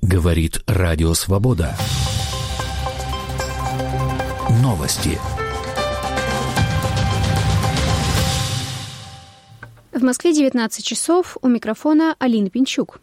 Говорит Радио Свобода. Новости. В Москве 19 часов. У микрофона Алина Пинчук.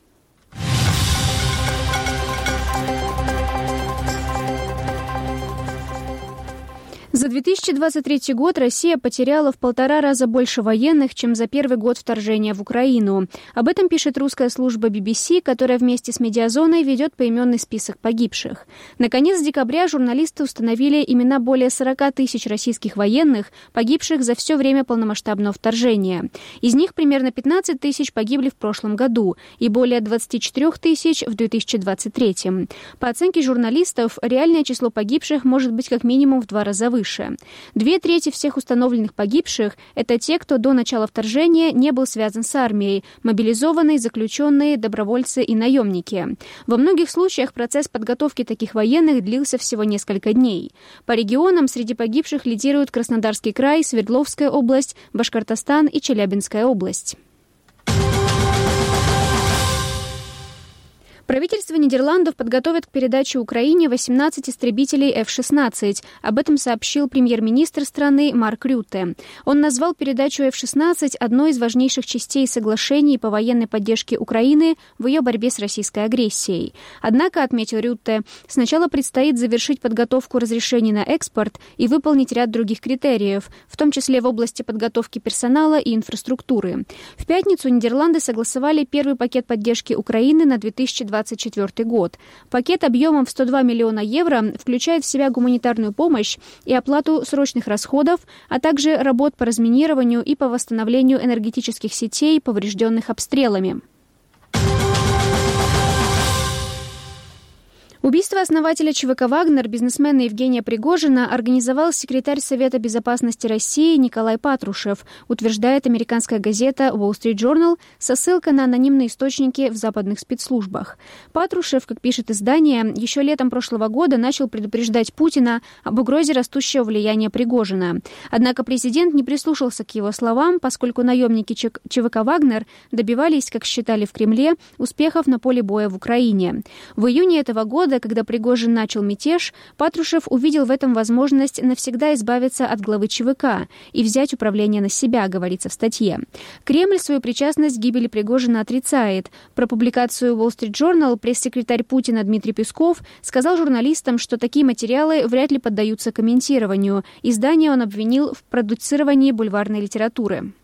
За 2023 год Россия потеряла в 1,5 раза больше военных, чем за первый год вторжения в Украину. Об этом пишет русская служба BBC, которая вместе с Медиазоной ведет поименный список погибших. На конец декабря журналисты установили имена более 40 тысяч российских военных, погибших за все время полномасштабного вторжения. Из них примерно 15 тысяч погибли в прошлом году и более 24 тысяч в 2023. По оценке журналистов, реальное число погибших может быть как минимум в 2 раза выше. 2/3 всех установленных погибших – это те, кто до начала вторжения не был связан с армией, мобилизованные, заключенные, добровольцы и наемники. Во многих случаях процесс подготовки таких военных длился всего несколько дней. По регионам среди погибших лидируют Краснодарский край, Свердловская область, Башкортостан и Челябинская область. Правительство Нидерландов подготовит к передаче Украине 18 истребителей F-16. Об этом сообщил премьер-министр страны Марк Рютте. Он назвал передачу F-16 одной из важнейших частей соглашений по военной поддержке Украины в ее борьбе с российской агрессией. Однако, отметил Рютте, сначала предстоит завершить подготовку разрешений на экспорт и выполнить ряд других критериев, в том числе в области подготовки персонала и инфраструктуры. В пятницу Нидерланды согласовали первый пакет поддержки Украины на 2024 год. Пакет объемом в 102 миллиона евро включает в себя гуманитарную помощь и оплату срочных расходов, а также работ по разминированию и по восстановлению энергетических сетей, поврежденных обстрелами. Убийство основателя ЧВК «Вагнер», бизнесмена Евгения Пригожина, организовал секретарь Совета безопасности России Николай Патрушев, утверждает американская газета Wall Street Journal со ссылкой на анонимные источники в западных спецслужбах. Патрушев, как пишет издание, еще летом прошлого года начал предупреждать Путина об угрозе растущего влияния Пригожина. Однако президент не прислушался к его словам, поскольку наемники ЧВК «Вагнер» добивались, как считали в Кремле, успехов на поле боя в Украине. В июне этого года, когда Пригожин начал мятеж, Патрушев увидел в этом возможность навсегда избавиться от главы ЧВК и взять управление на себя, говорится в статье. Кремль свою причастность к гибели Пригожина отрицает. Про публикацию Wall Street Journal пресс-секретарь Путина Дмитрий Песков сказал журналистам, что такие материалы вряд ли поддаются комментированию. Издание он обвинил в продуцировании бульварной литературы.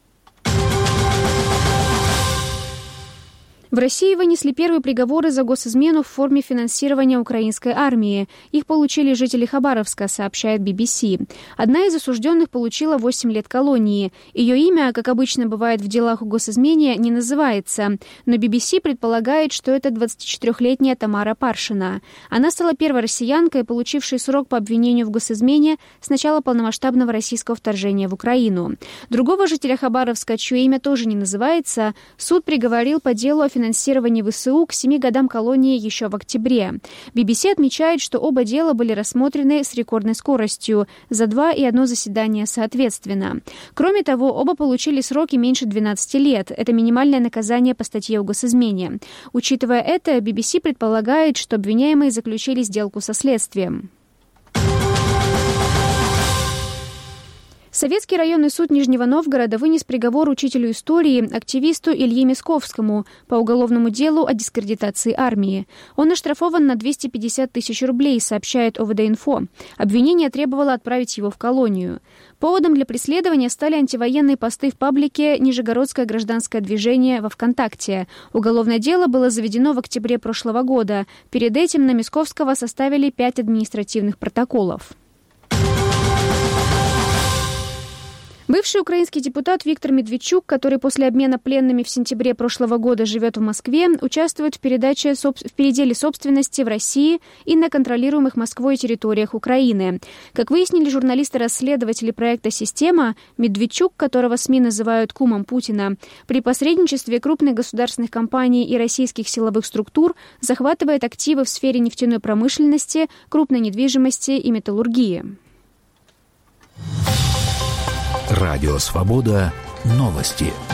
В России вынесли первые приговоры за госизмену в форме финансирования украинской армии. Их получили жители Хабаровска, сообщает BBC. Одна из осужденных получила 8 лет колонии. Ее имя, как обычно бывает в делах о госизмене, не называется. Но BBC предполагает, что это 24-летняя Тамара Паршина. Она стала первой россиянкой, получившей срок по обвинению в госизмене с начала полномасштабного российского вторжения в Украину. Другого жителя Хабаровска, чье имя тоже не называется, суд приговорил по делу о финансирования ВСУ к 7 годам колонии еще в октябре. BBC отмечает, что оба дела были рассмотрены с рекордной скоростью за 2 и 1 заседание соответственно. Кроме того, оба получили сроки меньше 12 лет. Это минимальное наказание по статье о госизмене. Учитывая это, BBC предполагает, что обвиняемые заключили сделку со следствием. Советский районный суд Нижнего Новгорода вынес приговор учителю истории, активисту Илье Мясковскому по уголовному делу о дискредитации армии. Он оштрафован на 250 тысяч рублей, сообщает ОВД-Инфо. Обвинение требовало отправить его в колонию. Поводом для преследования стали антивоенные посты в паблике «Нижегородское гражданское движение» во ВКонтакте. Уголовное дело было заведено в октябре прошлого года. Перед этим на Мясковского составили 5 административных протоколов. Бывший украинский депутат Виктор Медведчук, который после обмена пленными в сентябре прошлого года живет в Москве, участвует в переделе собственности в России и на контролируемых Москвой территориях Украины. Как выяснили журналисты-расследователи проекта «Система», Медведчук, которого СМИ называют кумом Путина, при посредничестве крупных государственных компаний и российских силовых структур захватывает активы в сфере нефтяной промышленности, крупной недвижимости и металлургии. Радио «Свобода». Новости.